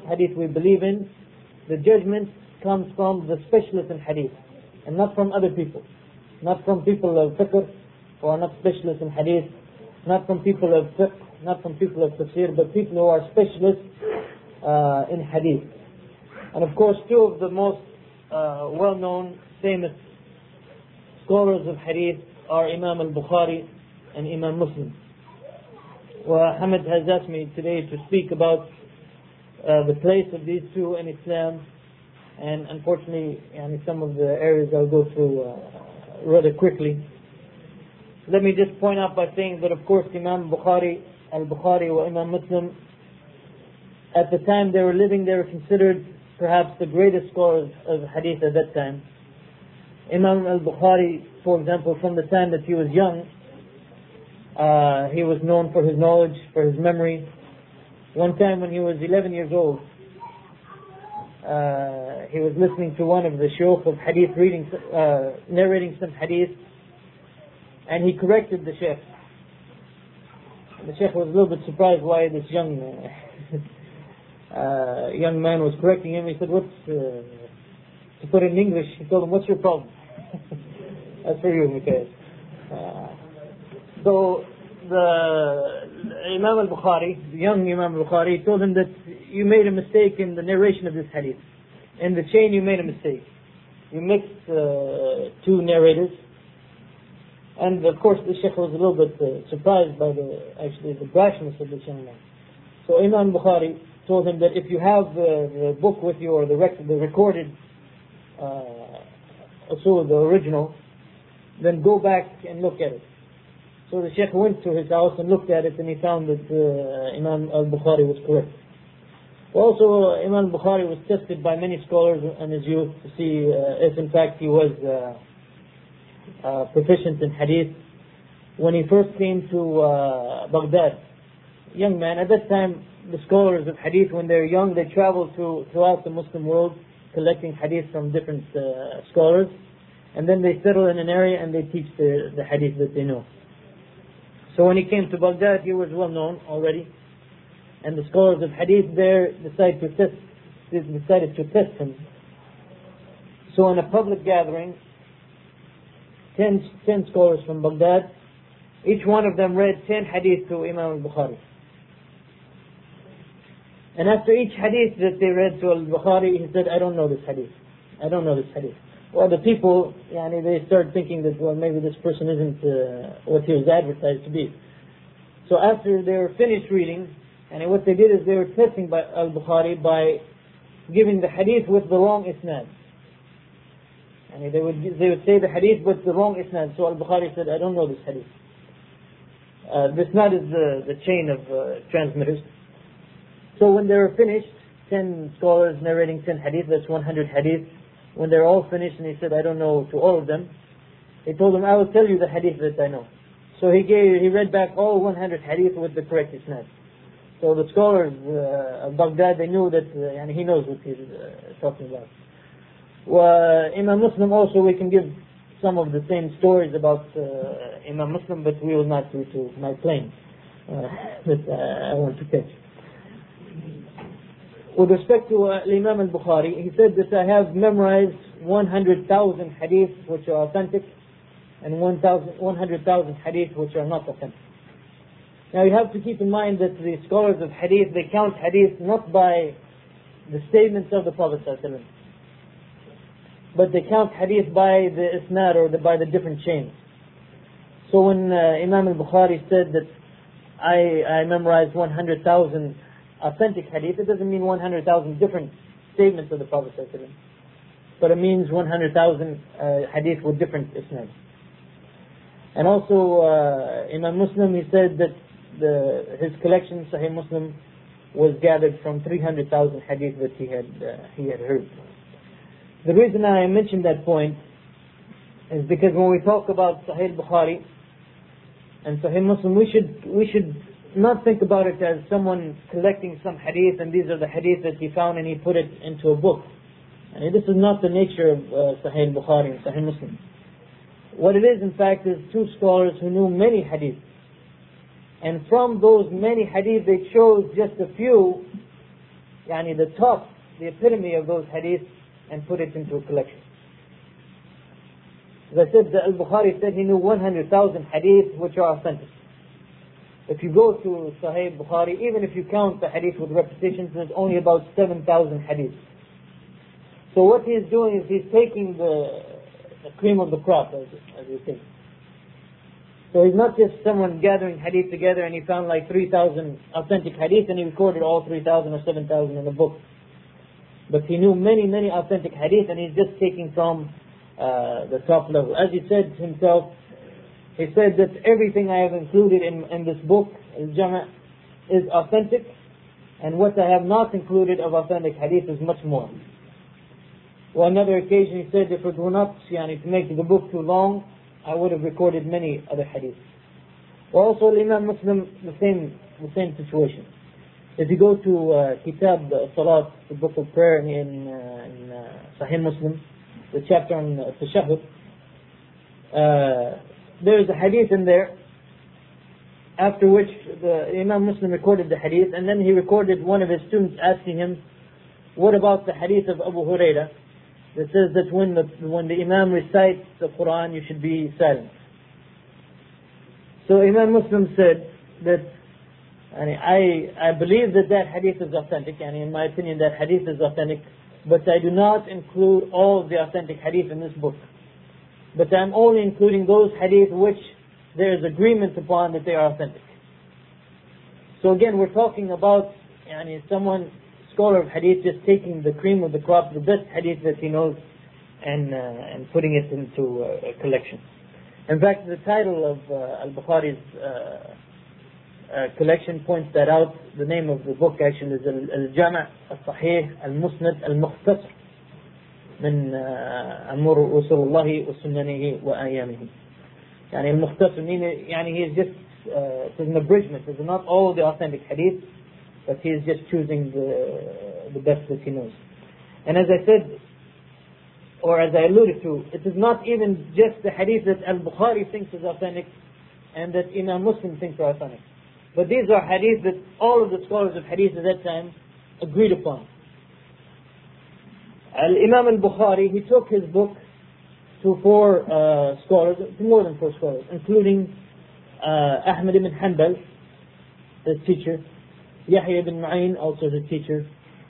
hadith we believe in, the judgment comes from the specialists in hadith, and not from other people. Not from people of fiqh, who are not specialists in hadith, not from people of fiqh, not from people of tafsir, but people who are specialists in hadith. And of course, two of the most well-known, famous scholars of hadith are Imam al-Bukhari and Imam Muslim. Well, Hamid has asked me today to speak about the place of these two in Islam, and unfortunately, some of the areas I'll go through rather quickly. Let me just point out by saying that, of course, Imam al-Bukhari or Imam Muslim, at the time they were living, they were considered perhaps the greatest scholars of hadith at that time. Imam al-Bukhari, for example, from the time that he was young, he was known for his knowledge, for his memory. One time when he was 11 years old, he was listening to one of the shuyukh of hadith narrating some hadith, and he corrected the shaykh. The shaykh was a little bit surprised why this young man was correcting him. He said, to put it in English, he told him, "What's your problem?" That's for you, Mikhail. So the Imam al-Bukhari, the young Imam al-Bukhari, told him that you made a mistake in the narration of this hadith. In the chain you made a mistake. You mixed two narrators. And of course the Shaykh was a little bit surprised by the brashness of this young man. So Imam Bukhari told him that if you have the book with you, or the recorded usul, the original, then go back and look at it. So the Shaykh went to his house and looked at it, and he found that Imam al-Bukhari was correct. Also, Imam al-Bukhari was tested by many scholars in his youth to see if in fact he was proficient in hadith. When he first came to Baghdad, young man, at that time the scholars of hadith, when they're young, they travel throughout the Muslim world collecting hadith from different scholars, and then they settle in an area and they teach the hadith that they know. So when he came to Baghdad, he was well known already, and the scholars of hadith there decided to test him. So in a public gathering, 10 scholars from Baghdad, each one of them read 10 hadith to Imam al-Bukhari. And after each hadith that they read to al-Bukhari, he said, "I don't know this hadith. I don't know this hadith." Well, the people, they started thinking that, well, maybe this person isn't what he was advertised to be. So after they were finished reading, and what they did is they were testing by al-Bukhari by giving the hadith with the wrong isnad. And they would say the hadith with the wrong isnad. So al-Bukhari said, "I don't know this hadith." This isnad is the chain of transmitters. So when they were finished, 10 scholars narrating 10 hadith, that's 100 hadith. When they're all finished and he said, "I don't know," to all of them, he told them, "I will tell you the hadith that I know." So he read back all 100 hadith with the correct isnad. So the scholars of Baghdad, they knew that he knows what he's talking about. Imam Muslim also, we can give some of the same stories about Imam Muslim, but we will not do to my plane that I want to catch. With respect to Imam al-Bukhari, he said that I have memorized 100,000 hadith which are authentic, and 100,000 hadith which are not authentic. Now you have to keep in mind that the scholars of hadith, they count hadith not by the statements of the Prophet ﷺ, but they count hadith by the isnad, or by the different chains. So when Imam al-Bukhari said that I memorized 100,000 authentic hadith, it doesn't mean 100,000 different statements of the Prophet ﷺ, but it means 100,000 hadith with different isnads. And also Imam Muslim, he said that his collection, Sahih Muslim, was gathered from 300,000 hadith that he had heard. The reason I mentioned that point is because when we talk about Sahih Bukhari and Sahih Muslim, we should not think about it as someone collecting some hadith, and these are the hadith that he found and he put it into a book. And this is not the nature of Sahih Bukhari and Sahih Muslim. What it is, in fact, is two scholars who knew many hadith, and from those many hadith they chose just a few yani the top, the epitome of those hadiths and put it into a collection. As I said, Al-Bukhari said he knew 100,000 hadiths which are authentic. If you go to Sahih Bukhari, even if you count the hadith with repetitions, there's only about 7,000 hadiths. So what he's doing is he's taking the cream of the crop, as you think. So he's not just someone gathering hadith together and he found like 3,000 authentic hadith and he recorded all 3,000 or 7,000 in a book. But he knew many, many authentic hadith and he's just taking from the top level. As he said himself, he said that everything I have included in this book, Al-Jama', is authentic, and what I have not included of authentic hadith is much more. On another occasion he said, if it were not to make the book too long, I would have recorded many other hadiths. Also Imam Muslim, the same situation. If you go to Kitab Salat, the book of prayer in Sahih Muslim, the chapter on Tashahhud, there is a hadith in there, after which the Imam Muslim recorded the hadith, and then he recorded one of his students asking him, what about the hadith of Abu Hurairah that says that when the Imam recites the Quran you should be silent. So Imam Muslim said that I believe that hadith is authentic, and in my opinion that hadith is authentic, but I do not include all the authentic hadith in this book. But I'm only including those hadith which there is agreement upon that they are authentic. So again, we're talking about someone, scholar of hadith, just taking the cream of the crop, the best hadith that he knows, and putting it into a collection. In fact, the title of Al-Bukhari's collection points that out. The name of the book actually is Al-Jama' Al-Sahih Al-Musnad Al-Mukhtasar من أمور رسول الله وسننه وأيامه. Al-Mukhtasar meaning he is just it's an abridgment. It's not all the authentic hadith, but he is just choosing the best that he knows. And as I said, or as I alluded to, it is not even just the hadith that Al-Bukhari thinks is authentic and that Imam Muslim thinks are authentic. But these are hadith that all of the scholars of hadith at that time agreed upon. Al-Imam al-Bukhari, he took his book to four scholars, more than four scholars, including Ahmad ibn Hanbal, his teacher, Yahya ibn Ma'in, also his teacher,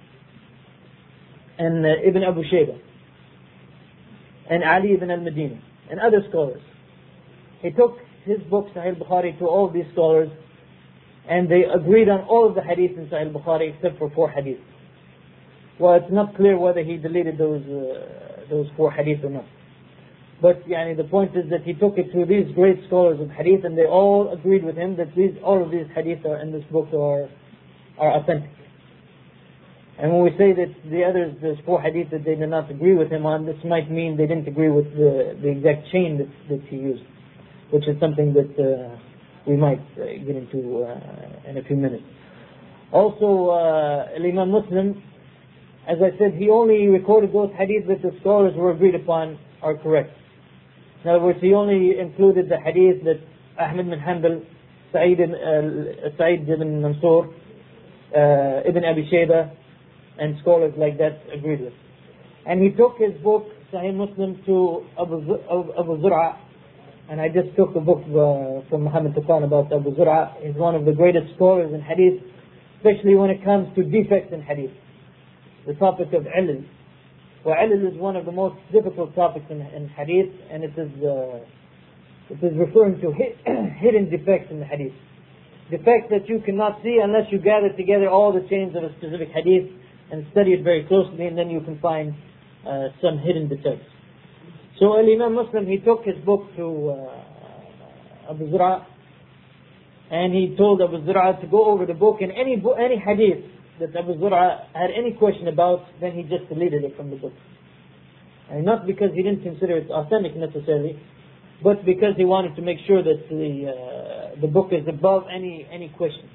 and Ibn Abu Shaybah, and Ali ibn al-Madini, and other scholars. He took his book, Sahih al-Bukhari, to all these scholars, and they agreed on all of the hadith in Sahih al-Bukhari except for four hadith. Well, it's not clear whether he deleted those four hadith or not. But the point is that he took it to these great scholars of hadith, and they all agreed with him that all of these hadith are in this book are authentic. And when we say that the others, there's four hadith that they did not agree with him on, this might mean they didn't agree with the exact chain that he used, which is something that we might get into in a few minutes. Also, Imam Muslim, as I said, he only recorded those hadith that the scholars were agreed upon are correct. In other words, he only included the hadith that Ahmad bin Hanbal, Sa'id ibn Mansur, Ibn Abi Shaybah, and scholars like that agreed with. And he took his book, Sahih Muslim, to Abu Zur'a. And I just took a book from Muhammad Tufan about Abu Zur'a. He's one of the greatest scholars in hadith, especially when it comes to defects in hadith. The topic of ilal. Well, ilal is one of the most difficult topics in hadith, and it is referring to hidden defects in the hadith. Defects that you cannot see unless you gather together all the chains of a specific hadith and study it very closely, and then you can find some hidden defects. So Imam Muslim, he took his book to Abu Zur'a, and he told Abu Zur'a to go over the book, and any hadith that Abu Zur'a had any question about, then he just deleted it from the book. And not because he didn't consider it authentic necessarily, but because he wanted to make sure that the book is above any question.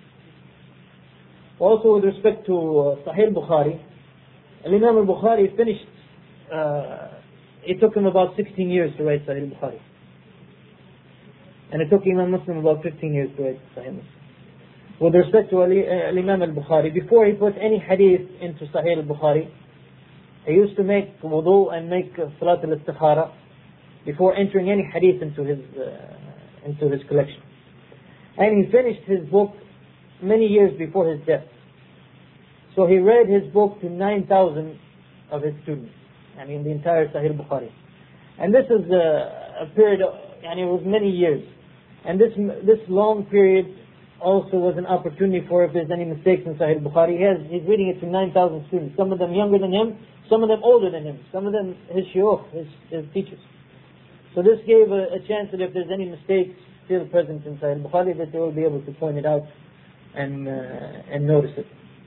Also, with respect to Sahih Bukhari, Imam al-Bukhari finished, it took him about 16 years to write Sahih Bukhari. And it took Imam Muslim about 15 years to write Sahih Muslim. with respect to Imam al-Bukhari, before he put any hadith into Sahih al-Bukhari, he used to make wudu and make salat al-istikhara before entering any hadith into his collection. And he finished his book many years before his death. So he read his book to 9,000 of his students, and in the entire Sahih al-Bukhari. And this is a period, and it was many years. And this long period also was an opportunity for, if there's any mistakes in Sahih al-Bukhari, he's reading it to 9,000 students. Some of them younger than him, some of them older than him, some of them his shuyukh, his teachers. So this gave a chance that if there's any mistakes still present in Sahih al-Bukhari, that they will be able to point it out and notice it.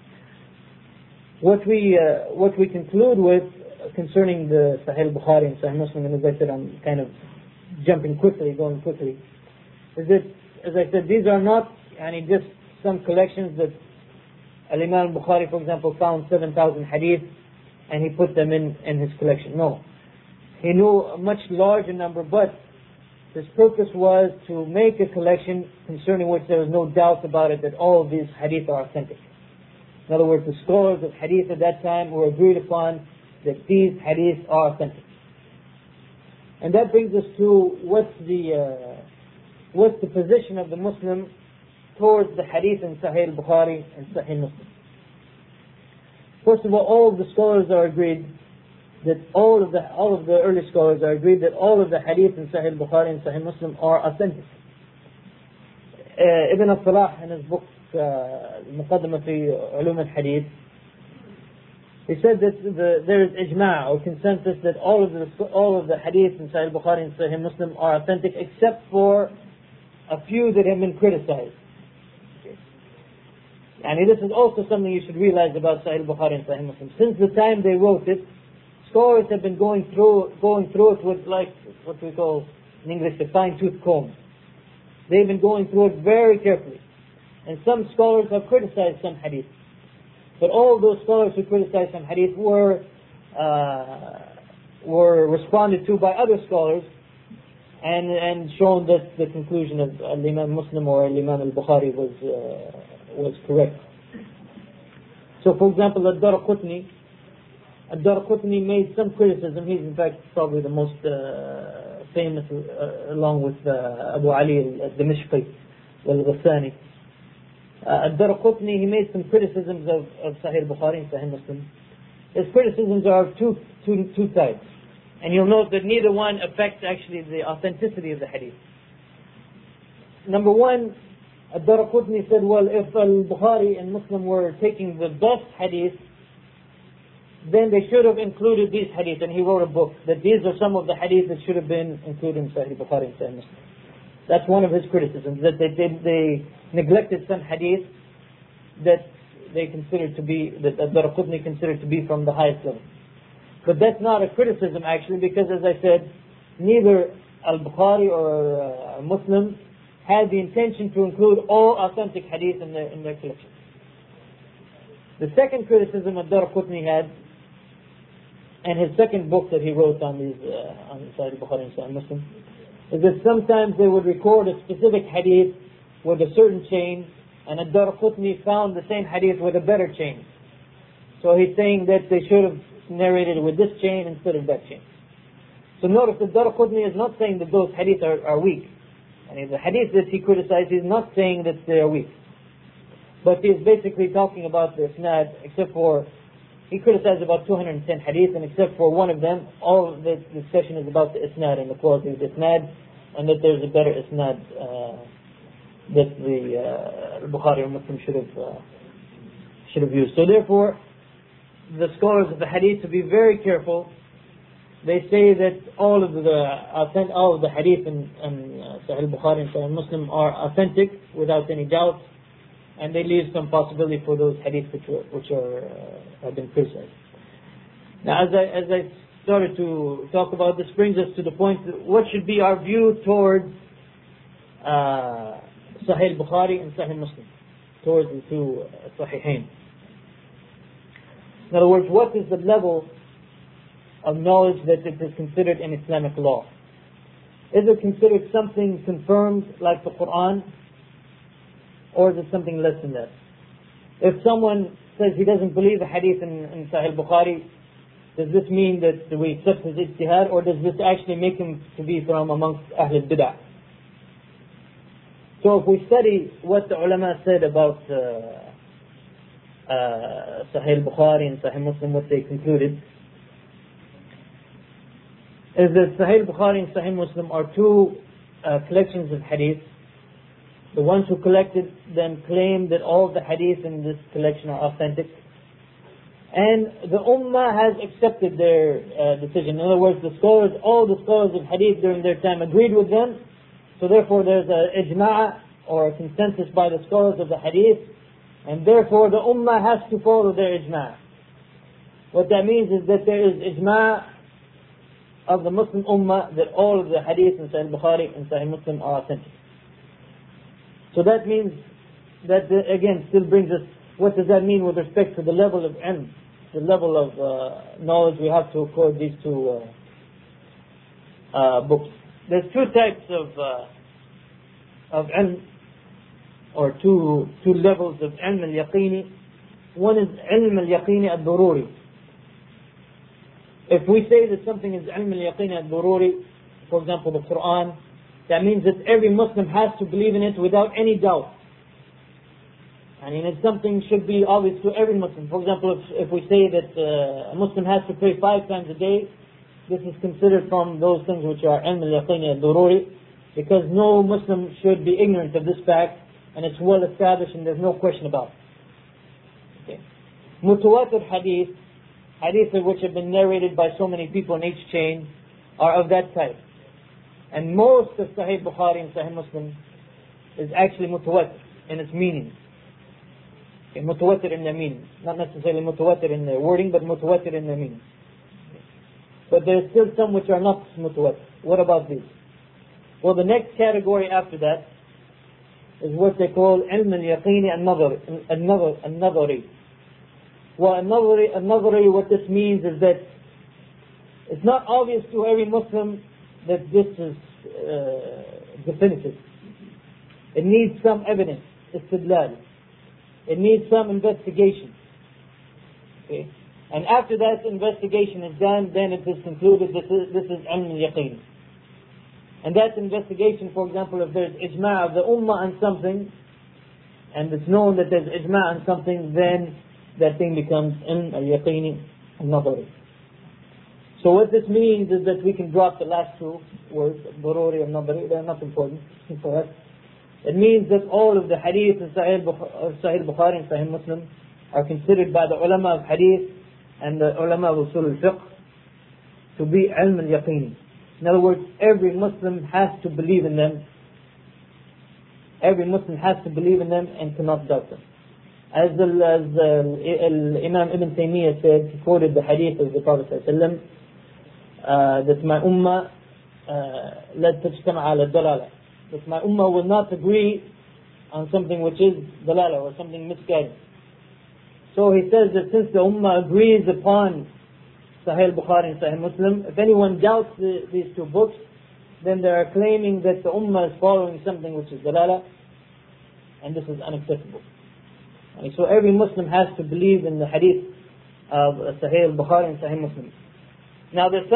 What we conclude with concerning the Sahih al-Bukhari and Sahih Muslim, and as I said, I'm kind of going quickly, is that, as I said, these are not just some collections that Imam al-Bukhari, for example, found 7,000 hadith and he put them in his collection. No. He knew a much larger number, but his purpose was to make a collection concerning which there was no doubt about it that all of these hadith are authentic. In other words, the scholars of hadith at that time were agreed upon that these hadith are authentic. And that brings us to what's the position of the Muslim towards the hadith in Sahih al-Bukhari and Sahih Muslim. First of all of the scholars are agreed that all of the early scholars are agreed that all of the hadith in Sahih al-Bukhari and Sahih Muslim are authentic. Ibn al-Salah in his book Muqaddimah fi Ulum al-Hadith, he said that there is ijma' or consensus that all of the hadith in Sahih al-Bukhari and Sahih Muslim are authentic, except for a few that have been criticized. And this is also something you should realize about Sahih al-Bukhari and Sahih Muslim. Since the time they wrote it, scholars have been going through it with, like what we call in English a fine-tooth comb. They've been going through it very carefully. And some scholars have criticized some hadith. But all those scholars who criticized some hadith were responded to by other scholars and shown that the conclusion of Imam Muslim or Imam al-Bukhari was correct. So for example, Ad-Darqutni made some criticism. He's in fact probably the most famous, along with Abu Ali al-Dimashqi wal-Ghassani. Ad-Darqutni, he made some criticisms of Sahih al-Bukhari and Sahih Muslim. His criticisms are of two types. And you'll note that neither one affects actually the authenticity of the hadith. Number one, Ad-Darqutni said, well, if al-Bukhari and Muslim were taking the best hadith, then they should have included these hadith. And he wrote a book that these are some of the hadith that should have been included in Sahih Bukhari and Sahih Muslim. That's one of his criticisms, that they neglected some hadith that they considered to be, that Ad-Darqutni considered to be from the highest level. But that's not a criticism actually, because as I said, neither al-Bukhari or Muslim had the intention to include all authentic hadith in their collection. The second criticism Ad-Darqutni had, and his second book that he wrote on Sahih Bukhari and Sahih Muslim, is that sometimes they would record a specific hadith with a certain chain, and Ad-Darqutni found the same hadith with a better chain. So he's saying that they should have narrated with this chain instead of that chain. So notice that Ad-Darqutni is not saying that those hadith are weak. And the hadith that he criticized, he's not saying that they are weak. But he's basically talking about the isnad, except for, he criticized about 210 hadith, and except for one of them, all of the discussion is about the isnad and the quality of the isnad, and that there's a better isnad that the Bukhari or Muslim should have used. So therefore, the scholars of the hadith, to be very careful, they say that all of the hadith in Sahih Bukhari and Sahih Muslim are authentic without any doubt, and they leave some possibility for those hadith which have been criticized. Now, as I started to talk about, this brings us to the point that what should be our view towards Sahih Bukhari and Sahih Muslim, towards the two Sahihain. In other words, what is the level of knowledge that it is considered in Islamic law? Is it considered something confirmed like the Quran? or is it something less than that? If someone says he doesn't believe a hadith in Sahih Bukhari, does this mean that we accept his ijtihad, or does this actually make him to be from amongst Ahl al-Bid'ah? So if we study what the ulama said about Sahih Bukhari and Sahih Muslim, what they concluded is that Sahih Bukhari and Sahih Muslim are two collections of hadith. The ones who collected them claim that all the hadith in this collection are authentic. And the Ummah has accepted their decision. In other words, the scholars, all the scholars of hadith during their time agreed with them. So therefore there's an ijma' or a consensus by the scholars of the hadith. And therefore the Ummah has to follow their ijma'. What that means is that there is ijma' of the Muslim Ummah that all of the hadith in Sahih Bukhari and Sahih Muslim are authentic. So that means that again still brings us, what does that mean with respect to the level of ilm, the level of knowledge we have to accord these two books. There's two types of ilm, or two levels of ilm al-yaqini. One is ilm al-yaqini al-dururi. If we say that something is ilm al-yaqini al-dururi, for example the Quran, that means that every Muslim has to believe in it without any doubt. I mean, it's something should be obvious to every Muslim. For example, if we say that a Muslim has to pray 5 times a day, this is considered from those things which are ilm al-yaqini al-dururi, because no Muslim should be ignorant of this fact, and it's well established and there's no question about it. Okay. Mutawatir hadith, hadiths which have been narrated by so many people in each chain, are of that type. And most of Sahih Bukhari and Sahih Muslim is actually mutawatir in its meaning. Okay, mutawatir in their meaning. Not necessarily mutawatir in their wording, but mutawatir in their meaning. But there's still some which are not mutawatir. What about these? Well, the next category after that is what they call ilm al-yaqini al-nadari. Well, al-nadari, what this means is that it's not obvious to every Muslim that this is definitive. It needs some evidence, istidlal. It needs some investigation. Okay? And after that investigation is done, then it is concluded this is ilm al-yaqin. And that investigation, for example, if there's ijma' of the ummah on something, and it's known that there's ijma' on something, then that thing becomes ilm al-yaqini al-nadari. So what this means is that we can drop the last two words, daruri and nadari, they're not important for us. It means that all of the hadith in Sahih Bukhari and Sahih Muslim are considered by the ulama of hadith and the ulama of usul al-fiqh to be ilm al-yaqini. In other words, every Muslim has to believe in them. Every Muslim has to believe in them and cannot doubt them. As Imam Ibn Taymiyyah said, he quoted the hadith of the Prophet ﷺ, that my ummah لا تجتمع على الضلالة, that my ummah will not agree on something which is dalala or something misguided. So he says that since the ummah agrees upon Sahih Bukhari and Sahih Muslim, if anyone doubts these two books, then they are claiming that the ummah is following something which is dalala, and this is unacceptable. And so every Muslim has to believe in the hadith of Sahih Bukhari and Sahih Muslim. Now there's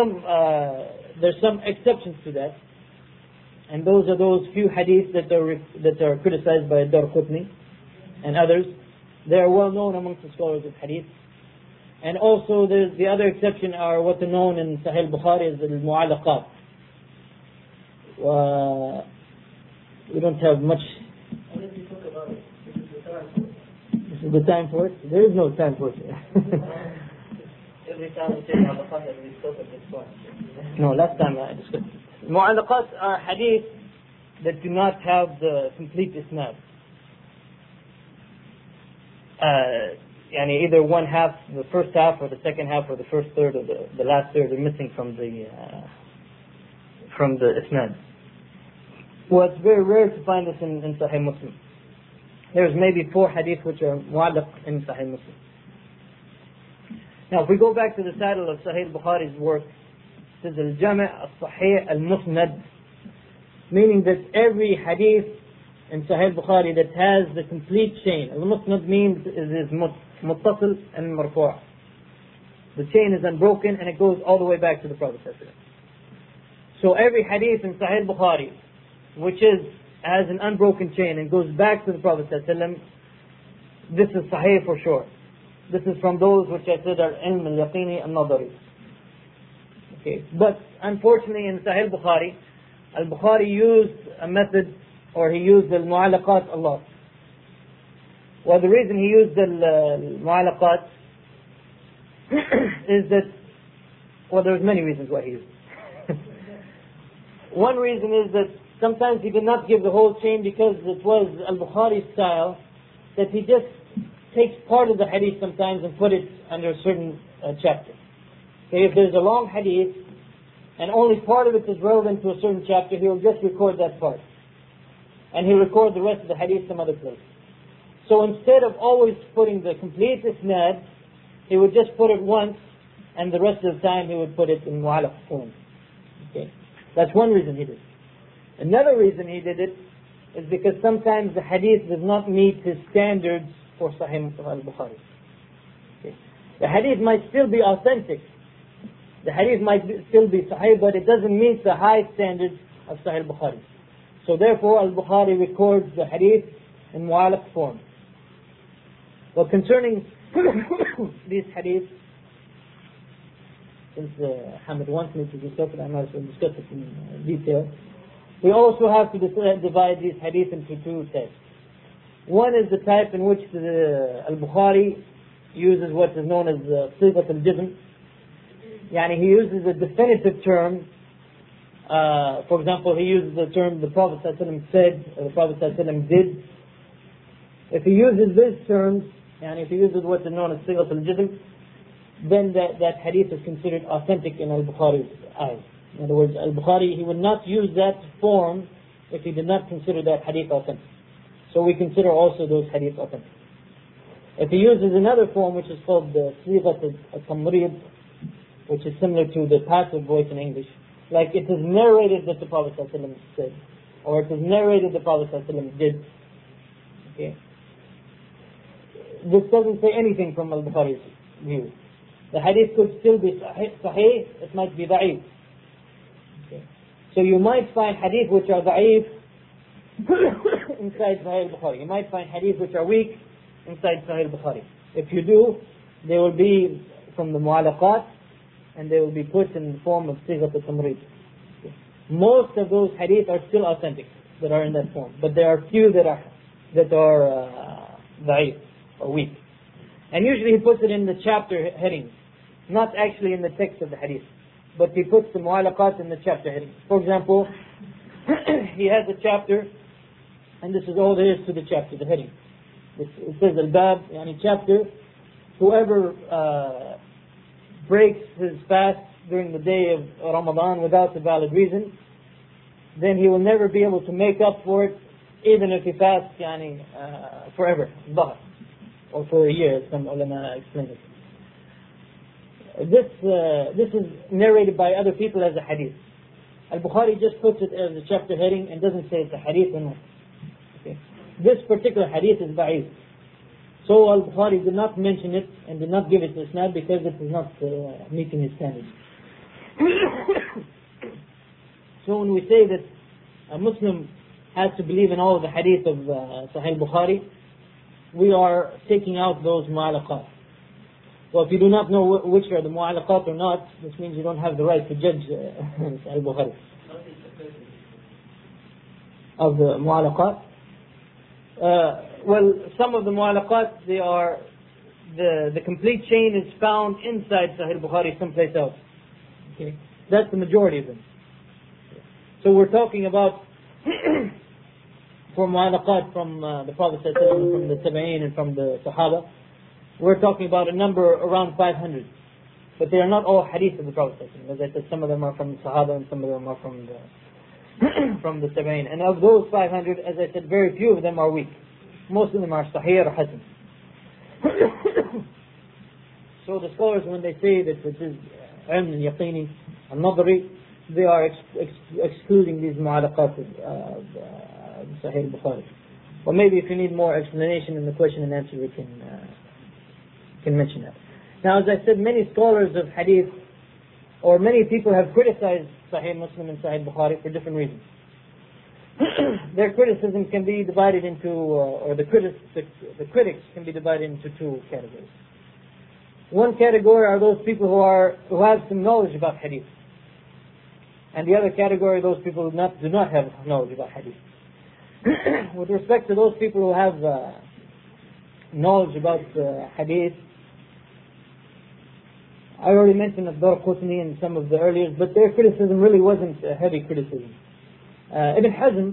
some exceptions to that, and those are those few hadiths that are criticized by Darqutni and others. They are well known amongst the scholars of hadith. And also there's the other exception are what are known in Sahih Bukhari as al-mu'alaqat. We don't have much. This is the time for it. There is no time for it. Every time we say mu'alaqat, we spoke of this point. No, last time I discussed it. Mu'alaqat are hadith that do not have the complete isnad. Either one half, the first half, or the second half, or the first third, or the last third are missing from the isnad. Well, it's very rare to find this in Sahih Muslim. There's maybe 4 hadith which are mu'allaq in Sahih Muslim. Now, if we go back to the title of Sahih Bukhari's work, it says Al-Jami' Al-Sahih Al-Musnad, meaning that every hadith in Sahih Bukhari that has the complete chain. Al-Musnad means is muttasil and marfu'. The chain is unbroken and it goes all the way back to the Prophet ﷺ. So every hadith in Sahih Bukhari which has an unbroken chain and goes back to the Prophet ﷺ, this is Sahih for sure. This is from those which I said are ilm al-yaqini al-nadari. Okay, but unfortunately in Sahih Bukhari, Al-Bukhari used a method, or he used al-mu'alaqat a lot. Well, the reason he used al-mu'alaqat is that, well, there's many reasons why he used it. One reason is that sometimes he did not give the whole chain because it was Al-Bukhari's style that he just takes part of the hadith sometimes and put it under a certain chapter. Okay, if there's a long hadith and only part of it is relevant to a certain chapter, he will just record that part. And he'll record the rest of the hadith some other place. So instead of always putting the complete isnad, he would just put it once, and the rest of the time he would put it in mu'alaq form. Okay, that's one reason he did it. Another reason he did it is because sometimes the hadith does not meet his standards for Sahih al-Bukhari. Okay. The hadith might still be authentic. The hadith might still be Sahih, but it doesn't meet the high standards of Sahih al-Bukhari. So therefore Al-Bukhari records the hadith in mu'alaq form. Well, concerning these hadiths, since Hamid wants me to discuss it, I might as well discuss it in detail. We also have to divide these hadiths into two types. One is the type in which Al-Bukhari uses what is known as Sigat al-Jizm. Yani he uses a definitive term. For example, he uses the term the Prophet ﷺ said, or the Prophet ﷺ did. If he uses these terms, and if he uses what is known as Sigat al-Jizm, then that hadith is considered authentic in Al-Bukhari's eyes. In other words, Al-Bukhari, he would not use that form if he did not consider that hadith authentic. So we consider also those hadith authentic. If he uses another form which is called the Sighat al-Tamrid, which is similar to the passive voice in English, like it is narrated that the Prophet ﷺ said, or it is narrated the Prophet ﷺ did. Okay. This doesn't say anything from Al-Bukhari's view. The hadith could still be sahih, it might be da'if. Okay. So you might find hadith which are da'if inside Sahih al-Bukhari. You might find hadith which are weak inside Sahih al-Bukhari. If you do, they will be from the mu'alaqat, and they will be put in the form of Sighat al-Tamrid. Okay. Most of those hadith are still authentic, that are in that form. But there are few that are da'if, or weak. And usually he puts it in the chapter headings, not actually in the text of the hadith, but he puts the mu'alaqat in the chapter headings. For example, he has a chapter, and this is all there is to the chapter, the heading. It says al-bab, yani chapter, whoever breaks his fast during the day of Ramadan without a valid reason, then he will never be able to make up for it, even if he fasts forever, or for a year, some ulama explain it. This is narrated by other people as a hadith. Al-Bukhari just puts it as a chapter heading and doesn't say it's a hadith or not. Okay. This particular hadith is da'if. So Al-Bukhari did not mention it and did not give it isnad because it is not meeting his standards. So when we say that a Muslim has to believe in all of the hadith of Sahih Bukhari, we are taking out those mu'alaqat. So if you do not know which are the mu'alaqat or not, this means you don't have the right to judge Sahih Bukhari. Of the mu'alaqat? Well, some of the mu'alaqat, they are, the complete chain is found inside Sahih Bukhari someplace else. Okay? That's the majority of them. So we're talking about for mu'alaqat from the Prophet ﷺ, from the Tabi'een and from the Sahaba, we're talking about a number around 500. But they are not all hadith of the Prophet ﷺ. As I said, some of them are from the Sahaba and some of them are from the from the Tabi'een. And of those 500, as I said, very few of them are weak. Most of them are Sahih or Hasan. So the scholars, when they say that this is ilm al-yaqini al-nadri, they are excluding these mu'alaqat of Sahih Bukhari. Or maybe if you need more explanation in the question and answer, we can mention that. Now, as I said, many scholars of hadith, or many people have criticized Sahih Muslim and Sahih Bukhari for different reasons. Their criticism can be divided into, or the critics can be divided into two categories. One category are those people who have some knowledge about hadith, and the other category are those people who do not have knowledge about hadith. With respect to those people who have knowledge about hadith, I already mentioned Ad-Darqutni and some of the earlier, but their criticism really wasn't a heavy criticism. Ibn Hazm,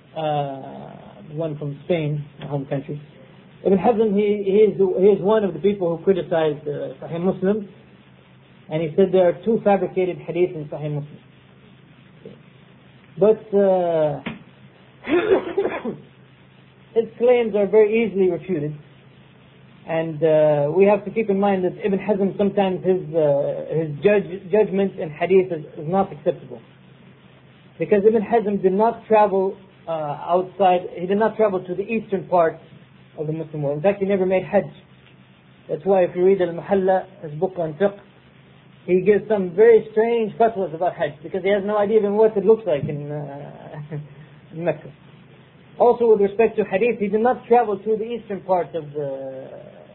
one from Spain, my home country, Ibn Hazm, he is one of the people who criticized Sahih Muslim, and he said there are two fabricated hadith in Sahih Muslim. But his claims are very easily refuted, and we have to keep in mind that Ibn Hazm, sometimes his judgment in hadith is not acceptable. Because Ibn Hazm did not travel he did not travel to the eastern part of the Muslim world. In fact, he never made Hajj. That's why if you read Al-Muhalla, his book on fiqh, he gives some very strange fatwas about Hajj, because he has no idea even what it looks like in Mecca. Also, with respect to hadith, he did not travel to the eastern part of the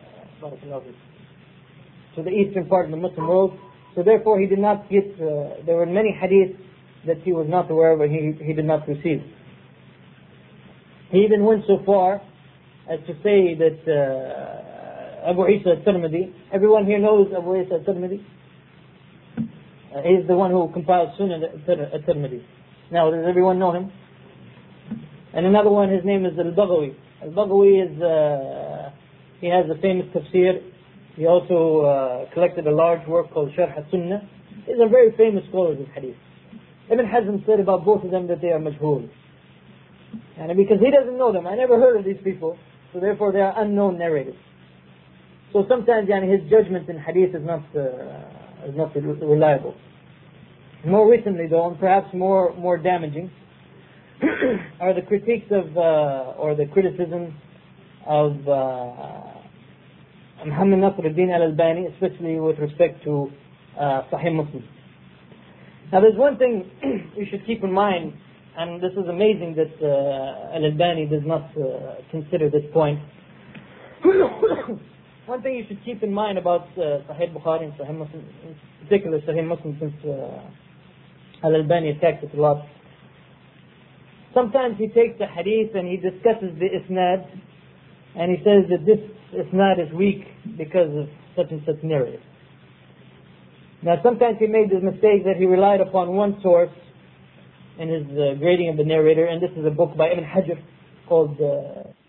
eastern part of the Muslim world. So therefore, he did not get. There were many hadith that he was not aware of, or he did not receive. He even went so far as to say that Abu Isa al-Tirmidhi, everyone here knows Abu Isa al-Tirmidhi. He's the one who compiled Sunan al-Tirmidhi. Now, does everyone know him? And another one, his name is Al-Baghawi. Al-Baghawi is, he has a famous tafsir. He also collected a large work called Sharh al-Sunnah. He's a very famous scholar of hadith. Ibn Hazm said about both of them that they are majhul. And because he doesn't know them, I never heard of these people, so therefore they are unknown narrators. So sometimes his judgment in hadith is not reliable. More recently though, and perhaps more damaging, are the critiques of, or the criticism of Muhammad Nasr al-Din al-Albani, especially with respect to Sahih Muslim. Now there's one thing you should keep in mind, and this is amazing that al-Albani does not consider this point. One thing you should keep in mind about Sahih Bukhari and Sahih Muslim, in particular Sahih Muslim, since al-Albani attacks it a lot. Sometimes he takes the hadith and he discusses the isnad, and he says that this isnad is weak because of such and such narrative. Now sometimes he made this mistake that he relied upon one source in his grading of the narrator, and this is a book by Ibn Hajar called